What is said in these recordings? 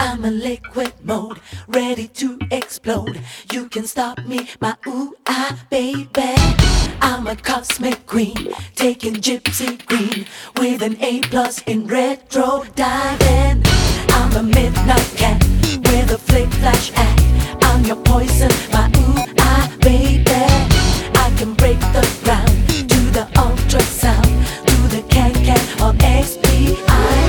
I'm a liquid mode, ready to explode. You can stop me, my ooh-ah, baby. I'm a cosmic queen, taking gypsy green with an A+ in retro diving. I'm a midnight cat with a flick flash act. I'm your poison, my ooh-ah, baby. I can break the ground to the ultrasound, to the can-can of XPI.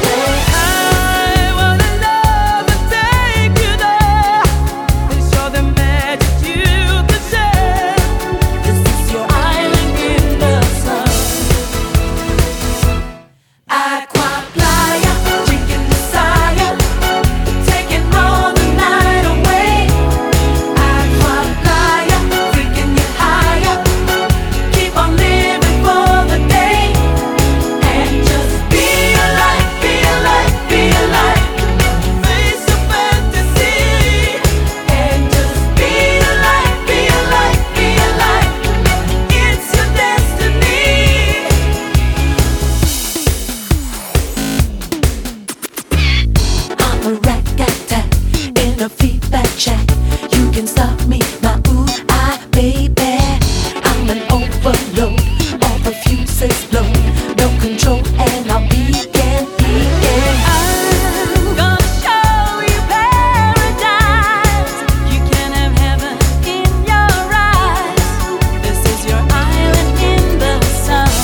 A rat-tat-tat in a feedback chat. You can stop me, my ooh-ah, baby. I'm an overload, all the fuses blow. No control and I'll begin. I'm gonna show you paradise. You can have heaven in your eyes. This is your island in the sun.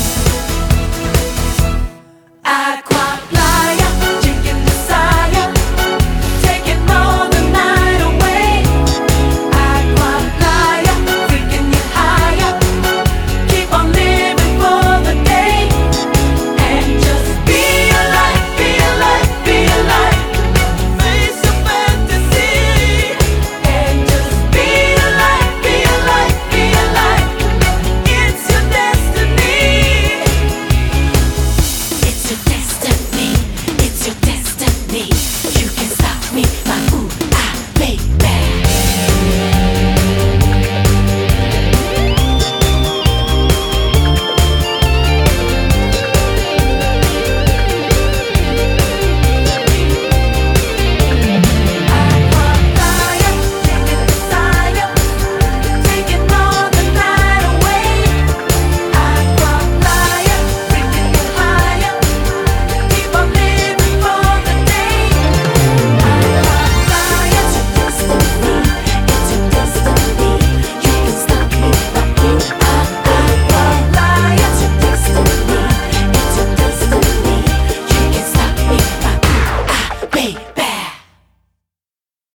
Aqua playa, chicken desire, taking all the night away. Aqua playa, freaking you higher. Keep on living for the day and just be alive, be alive, be alive. Face a fantasy and just be alive, be alive, be alive. It's your destiny. It's your destiny. It's your destiny.